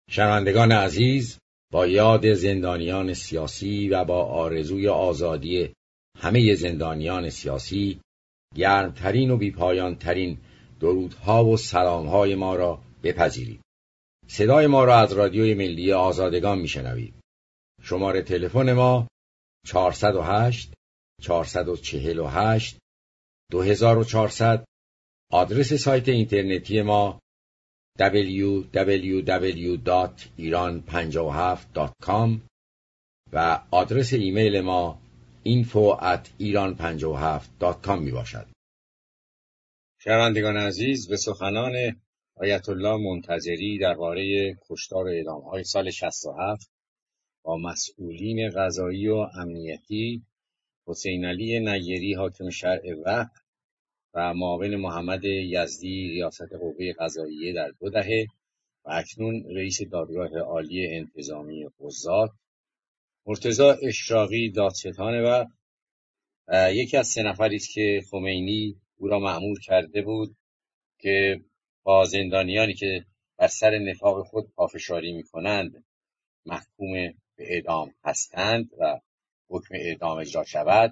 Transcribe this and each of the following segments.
شنوندگان عزیز، با یاد زندانیان سیاسی و با آرزوی آزادی همه زندانیان سیاسی، گرمترین و بیپایانترین درودها و سلامهای ما را بپذیرید. صدای ما را از رادیوی ملی آزادگان میشنوید. شماره تلفن ما 408 448 2400. آدرس سایت اینترنتی ما www.iran57.com و آدرس ایمیل ما info@iran57.com می باشد. شنوندگان عزیز، به سخنان آیت الله منتظری درباره کشتار و اعدام‌های سال 67 با مسئولین قضایی و امنیتی حسین علی نیری حاکم شرع وقت و معاون محمد یزدی ریاست قوه قضاییه در 2 دهه و اکنون رئیس دادگاه عالی انتظامی قضات، مرتضی اشراقی دادستان و یکی از 3 نفری است که خمینی او را مأمور کرده بود که با زندانیانی که بر سر نفاق خود پافشاری می‌کنند محکوم به اعدام هستند و حکم اعدام اجرا شود.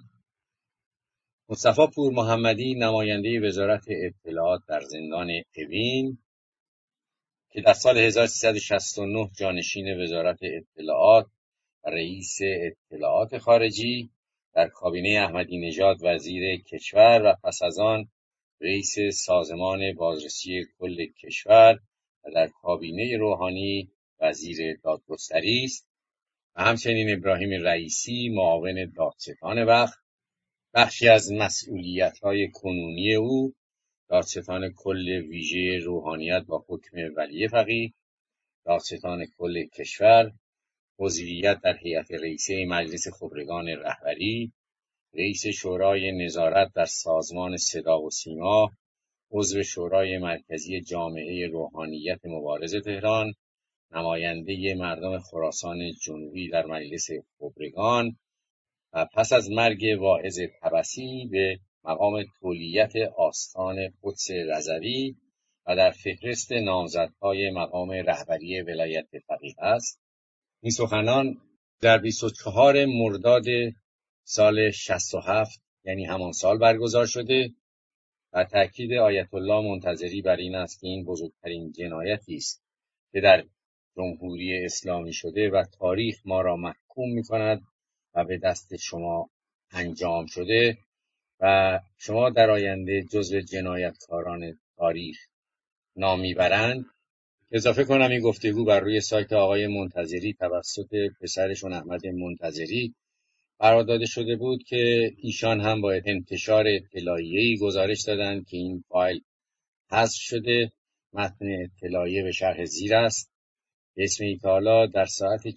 مصطفی پور محمدی نماینده وزارت اطلاعات در زندان اوین که در سال 1369 جانشین وزارت اطلاعات و رئیس اطلاعات خارجی در کابینه احمدی نژاد وزیر کشور و پس از آن رئیس سازمان بازرسی کل کشور و در کابینه روحانی وزیر دادگستری است و همچنین ابراهیم رئیسی معاون دادستان وقت. بخشی از مسئولیت‌های کنونی او دادستان کل ویژه روحانیت با حکم ولی فقیه، دادستان کل کشور، عضویت در هیئت رئیسه مجلس خبرگان رهبری، رئیس شورای نظارت در سازمان صدا و سیما، عضو شورای مرکزی جامعه روحانیت مبارز تهران، نماینده مردم خراسان جنوبی در مجلس خبرگان و پس از مرگ واعظ طبسی به مقام تولیت آستان قدس رضوی و در فهرست نامزدهای مقام رهبری ولایت فقیه است. این سخنان در 24 مرداد سال 67 یعنی همان سال برگزار شده و تأکید آیت الله منتظری بر این است که این بزرگترین جنایتی است که در جمهوری اسلامی شده و تاریخ ما را محکوم می‌کند و به دست شما انجام شده و شما در آینده جزو جنایتکاران تاریخ نام میبرند. اضافه کنم این گفتگو بر روی سایت آقای منتظری توسط پسرشون احمد منتظری قرار داده شده بود که ایشان هم با انتشار اطلاعیه‌ای گزارش دادند که این فایل حذف شده. متن اطلاعیه به شرح زیر است. به اسم ایتالا در ساعت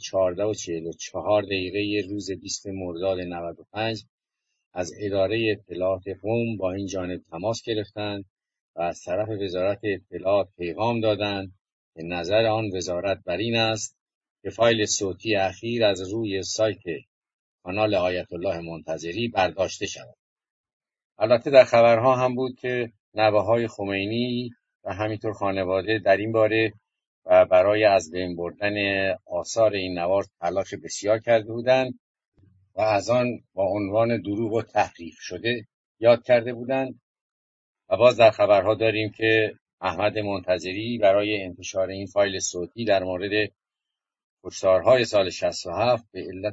14:44 روز 20 مرداد 95 از اداره اطلاعات قم با این جانب تماس گرفتند و از طرف وزارت اطلاعات پیغام دادند که نظر آن وزارت بر این است که فایل صوتی اخیر از روی سایت کانال آیت الله منتظری برداشته شود. البته در خبرها هم بود که نوه‌های خمینی و همینطور خانواده در این باره و برای از بین بردن آثار این نوار تلاش بسیار کرده بودند و از آن با عنوان دروغ و تحریف شده یاد کرده بودند. و باز در خبرها داریم که احمد منتظری برای انتشار این فایل صوتی در مورد کشتارهای سال 67 به علت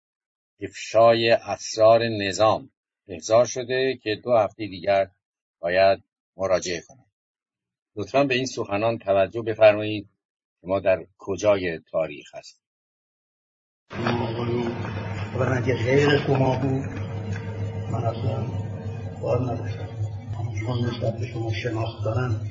افشای اسرار نظام احضار شده که 2 هفته دیگر باید مراجعه کنند. لطفاً به این سخنان توجه بفرمایید که ما در کجای تاریخ هستیم. و اگه غیر شما بود من اصلا باید نداشتم، چون نسبت به شما شناخت دارم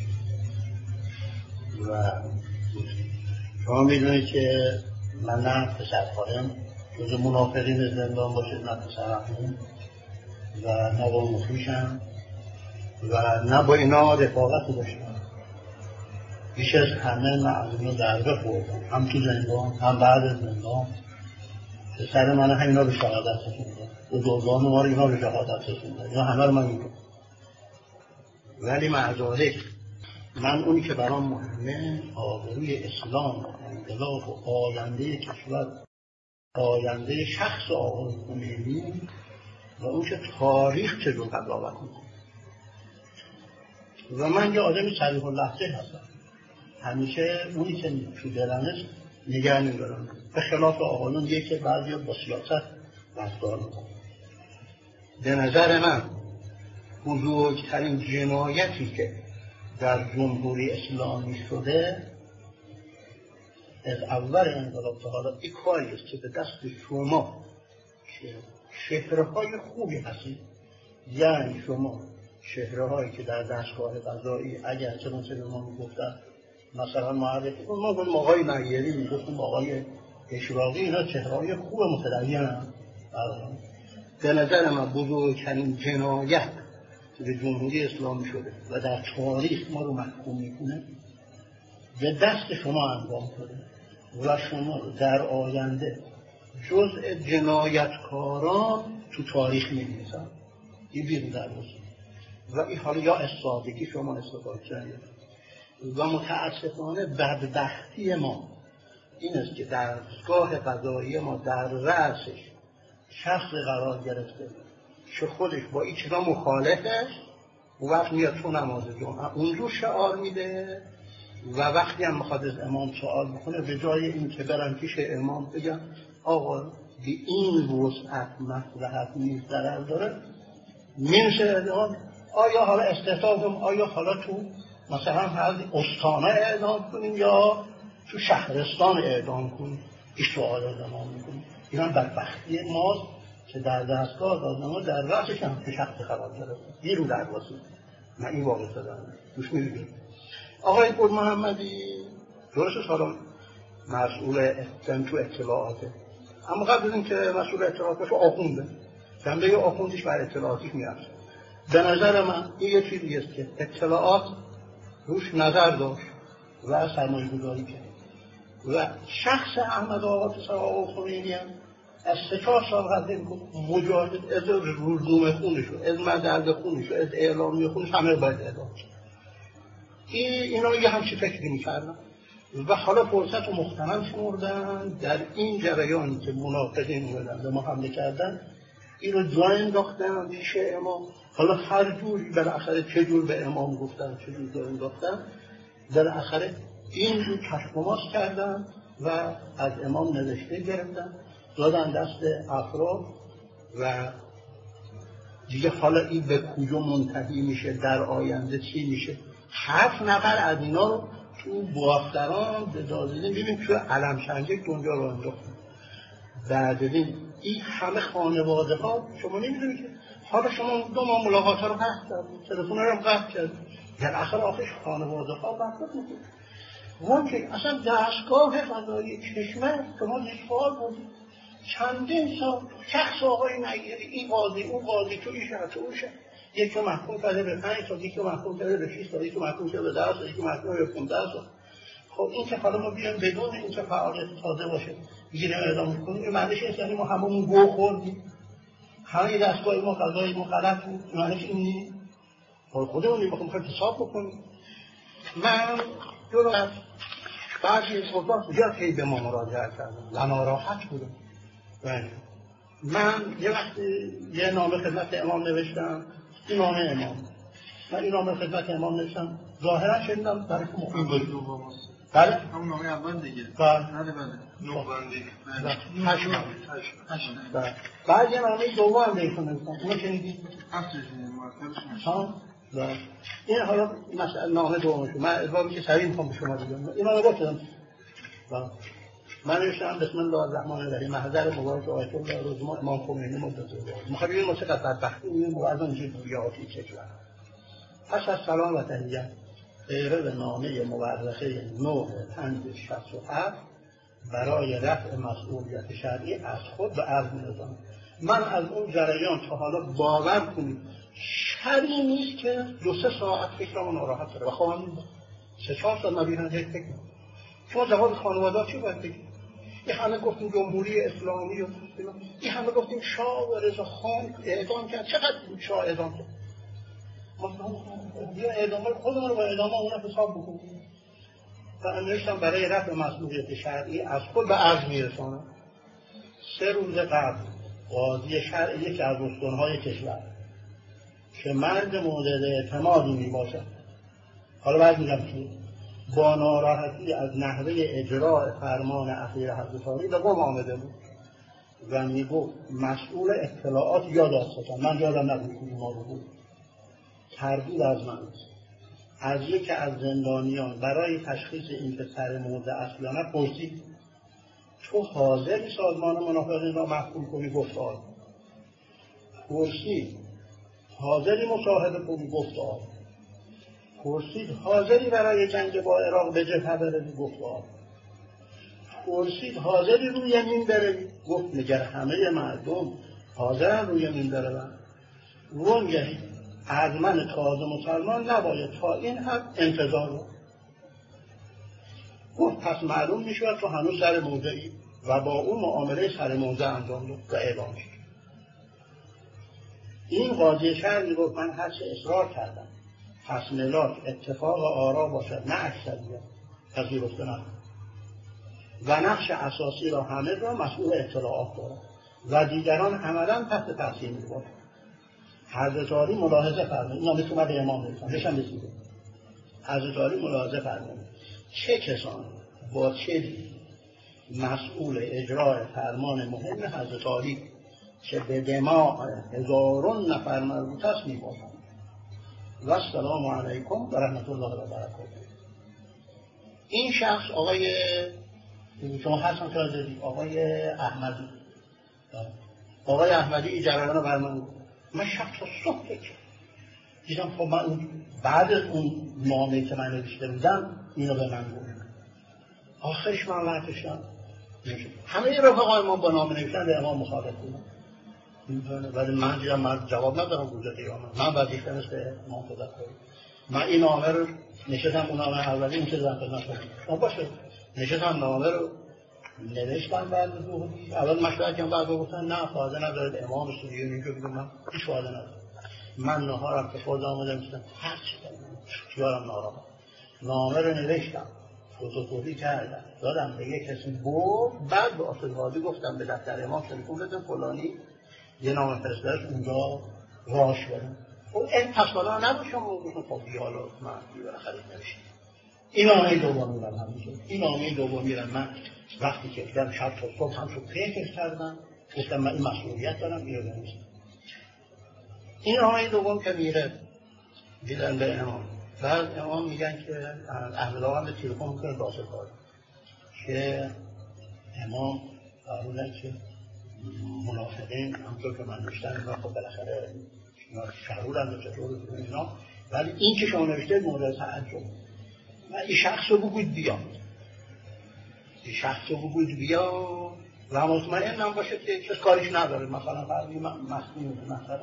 و شما میدونید که من نه پسر خواهیم جز منافقین زندان باشید، نه پسر خواهیم و نه با مخیشم و نه با اینا رفاقت داشتم. بیش از همه من از اینا ضربه خوردم، هم تو زندان هم بعد از زندان. سر من هم اینا به شهادت رسوندن، بزرگان ما رو اینا به شهادت رسوندن، اینا همه رو من میگم. ولی معذالک من اونی که برام مهمه آبروی اسلام و انقلاب و آینده کشور، آینده شخص آقای خمینی و اون که تاریخ چجور قضاوت میکنه. و من یه آدمی صریح اللهجه هستم، همیشه اونی که تو دلمه نگه می‌دارم، به خلاف آقایون که بعضی با سیاست رفتار میکنن. به نظر من بزرگترین جنایتی که در جمهوری اسلامی شده از اول انقلاب تا حالا این کاری است که به دست شما شهرهای خوبی هستید، یعنی شما شهرهایی که در دستگاه قضایی اگر چه مثل ما میگفتن مثلا معرفی کن، ما گفتیم آقای نگیری، میگفتیم آقای اشراقی، اینا چهرهای خوب متدین هم. به نظر من بزرگترین جنایت به جمهوری اسلامی شده و در تاریخ ما رو محکوم میکنه به دست شما انجام شده و شما در آینده جزء جنایتکاران تو تاریخ می‌نویسن. این بیرون در بسید و این حالا یا از سادگی شما استفاده کردید و متاسفانه بدبختی ما این است که دستگاه قضایی ما در رأسش شخص قرار گرفته که خودش با این چیزا مخالفه و وقت میاد تو نماز جمعه اونجور شعار میده و وقتی هم میخواد از امام سوال بکنه به جای این که برن پیش امام بگن آقا به این وسعت مصلحت نیست ضرر داره میرسه اعدام، آیا حالا استحصال کنیم، آیا حالا تو مثلا هر استانه اعدام کنیم یا تو شهرستان اعدام کنیم. این سوال امام میکنیم. این هم بدبختی ماست که در دستگاه دادنما در رأسش هم که شخص قرار گرفته بیرون در واسه من این واقع دادم دوش میبینیم. آقای بود محمدی درست حالا مسئول تو اطلاعاته، اما قبل این که مسئول اطلاعاتش آخونده جنبه آخوندیش بر اطلاعاتیش میرسه. به نظر من این یه چیزی است که اطلاعات روش نظر داشت و سرمایه گذاری کرد و شخص احمد آقا پسر آقا خمینی هم از 3-4 سال قبل مجاهد از روزنامه خونشو، از مدرد خونشو، از اعلامی خونش همه باید اعلام شد. اینا یه همچی فکری میکردن و حالا فرصت رو مختنم شمردن در این جریانی که منافقین اومدن به ما حمله کردن این رو جا انداختن پیش امام. حالا هر جوری بالاخره چه جور به امام گفتن چه جور جا انداختن بالاخره این رو کشف و ماس کردن و از امام نوشته گرفتن دادن دست افراد و دیگه حالا این به کجا منتهی میشه در آینده چی میشه. 7 نفر از اینا رو تو بافتران به دادیدیم ببین تو علم شنجه دنیا رو انداختن. بعد ببین این همه خانواده ها شما نمیدونی که حالا شما 2 ماه ملاقات ها رو قطع کردید، تلفن رو هم قطع کردید، در آخر آخرش خانواده ها بحثت میکنید. وان که اصلا دستگاه قضایی کشور شما سوال بودید چندین سال شخص آقای نگیری این قاضی اون قاضی تو این شهر تو اون شهر یکی محکوم کرده به 5 سال، یکی محکوم کرده به 6 سال، یکی محکوم کرده به 10 سال، یکی محکوم به 15 سال. خب این که حالا ما بیان بدون این که فعالیت تازه باشه بگیریم اعدام میکنیم این معنیش نیست یعنی ما هممون گو خوردیم همه دستگاه ما قضایی ما غلط بود. معنیش این نیست. خودمون میخوایم حساب بکنیم. من جلو از بعضی از خودان زیاد هی به ما مراجعه کردم و ناراحت بودم. من یه وقتی یه نامه خدمت امام نوشتم، این نامه امام من این نامه خدمت امام نوشتم ظاهرا شدیدم برای که مقیم بود. بله؟ همون نامه اول دیگه. بله. بله. نوبندی. بله. بعد یه نامه دوم هم دیشون نوشتم. اونو شنیدید؟ بله. این حالا مسئله نامه دومش. من ازبابی که سریع میخوام به شما بگم. این نامه گفتم. بله. من نوشتم بسم الله الرحمن الرحیم محضر مبارک آیت الله روزما امام خمینی مدت الله. میخوام ببینیم چقدر بدبختی این موضوع اینجوری بویاتی کشور. پس از سلام و تحیت غیره به نامه مورخه 9/5/67 برای رفع مسئولیت شرعی از خود به عرض می‌رسانم. من از اون جریان تا حالا باور کنید شرعی نیست که 2-3 ساعت فکرمو ناراحت داره و خواهم 3-4 سال نبیرن فکر کنم. شما جواب خانواده چی باید بگید؟ این همه گفتیم جمهوری اسلامی و این همه گفتیم شاه و رضا خان اعدام کرد. چقدر شاه اعدام کرد؟ بیا اعدام خودمون رو با اعدام اون حساب بکنیم. و نوشتم برای رفع مسئولیت شرعی از خود به عرض میرسانم. 3 روز قبل قاضی شرع یکی از استانهای کشور که مرد مورد اعتمادی میباشد، حالا باید میگم چیه، با ناراحتی از نحوه اجراء فرمان اخیر حضرت عالی به قم آمده بود و میگفت مسئول اطلاعات یا دادستان، من یادم نبود که ما رو بود، تردید از من از یکی از زندانیان برای تشخیص این که سر موضع است یا نه پرسید تو حاضری سازمان منافقین را محکوم کنی؟ گفت آره. پرسید حاضری مشاهده کنی؟ گفت آره. پرسید حاضری برای جنگ با عراق به جبهه بروی؟ گفت آره. پرسید حاضری روی مین بروی؟ گفت مگر همه مردم حاضرن روی مین برون؟ وانگهی از من تازه مسلمان نباید تا این حد انتظار رو. گفت پس معلوم میشود تو هنوز سر موضعی و با اون معامله سر موضع انجام داد و اعلام شد. این قاضی شهر میگفت من هر چه اصرار کردم پس ملاک اتفاق آرا باشد نه اکثریت پذیرفته نکنم و نقش اساسی را همه را مسئول اطلاعات دارد و دیگران عملا تحت تاثیر می‌باشند. حضرت عالی ملاحظه فرمودند، اینا مثل اومد امام میگن بشن رسیده. حضرت عالی ملاحظه فرمودند چه کسان با چه مسئول اجرای فرمان مهم حضرت عالی که به دماء هزاران نفر مربوط است می‌باشند. و السلام علیکم و رحمت الله و برکاته. این شخص آقای شما حسن کردید آقای احمدی، آقای احمدی این جریان رو برمون من شخص صبح دیدم. خب من بعد از اون نامه که من نوشته بودم اینو به من گفت. آخرش من وقتشم همه رفقای ما با نامه نوشتن به امام مخالف بودن، ولی من دیدم من جواب ندارم روز قیامت. من وظیفه است به امام تذکر. من این نامه رو نشستم، اون نامه اولی نشستم خدمت شما باشه، نشستم نامه رو نوشتم. بعد اول مشورت کردم، بعد گفتن نه فایده نداره، امام سوریه میگه بگم من هیچ فایده نداره. من نهارم که خود آمدم گفتم هر چی خیالم ناراحت. نامه رو نوشتم، فوتوکپی کردم، دادم به یک کسی برد. بعد به آصف‌هادی گفتم به دفتر امام تلفن بزن فلانی یه نامه فرستادش اونجا راش بدم. اون این تصالا نباشم و خب دیالا من بالاخره نوشتم. این نامه دومی رو هم میشه. این نامه دومی رو من وقتی که دیدم شب تا صبح هم شو فکر کردم، گفتم من این مسئولیت دارم اینو بنویسم. این نامه دوم که میره دیدن به امام، بعد امام میگن که احمد آقا به تلفن میکنه داسه کار که امام فرمودن که منافقین همطور که من نوشتم اینا خب بالاخره شرورن و چطور اینا، ولی این که شما نوشته مورد تعجب و این شخص رو بگوید بیا، این شخص رو بگوید بیا و مطمئن هم باشه که کس کاریش نداره. مثلا فرمی مسئول مثلا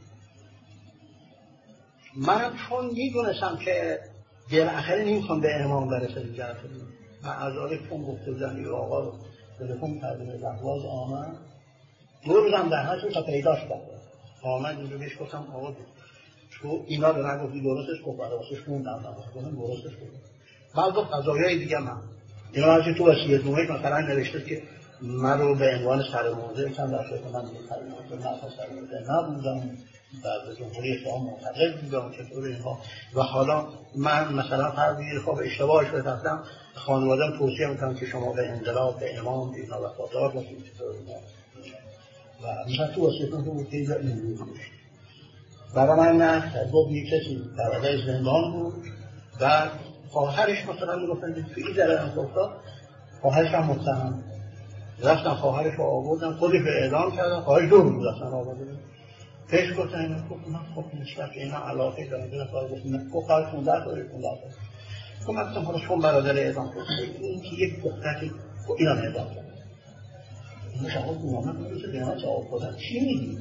منم چون میدونستم که بالاخره نمیخوام به امام برسه جهت من از آره چون گفته بودم این آقا رو تلفن کردم به لحواظ آمد، 2 روزم در هست تا پیداش کرده آمد اینجا بهش گفتم آقا تو اینا رو نگفتی درستش کن برای واسه خوندم درستش کن. بعد گفت قضایای دیگه من اینا هرچی تو وصیت‌نامه مثلا نوشته که من رو به عنوان سرموضع چند در شده من دیگه سرموضع نبودم در جمهوری اسلام معتقد بودم چطور اینها و حالا من مثلا فرضی خب اشتباهش بتفتم خانوادم توصیه میکنم که شما به انقلاب به امام اینا وفادار باشید چطور اینا و مثلا تو وصیت‌نامه تو بود که اینجا اینجوری بود. برای من نه گفت یک کسی در زندان بود و خواهرش مثلا میگفتن که این ذره هم افتاد، خواهرش هم متهم رفتن خواهرش رو آوردن خودش رو اعدام کردن، خواهرش 2 روز رفتن آوردن پیش گفتن اینا گفت من خب نشتر که اینا علاقه دارن بیدن خواهر گفت نه خواهر 15 داره 15 داره گفت من گفتم حالا چون برادر اعدام کرد این که یک دختر اینا اعدام کرد این شما گوامه کنید که بیانه جواب بودن چی میگی؟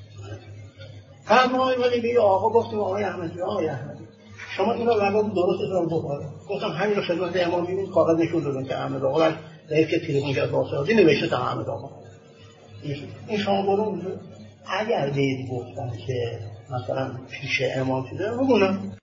همه ولی به آقا گفتیم آقای احمدی شما اینا لقب درستش رو بخوره. گفتم همین رو خدمت امام میبینید کاغذ نشون دادن که احمد آقا رئیس که تلفن کرد واسطی نوشته تا احمد آقا این شما برون اگر دیدی گفتن که مثلا پیش امام شده بگونم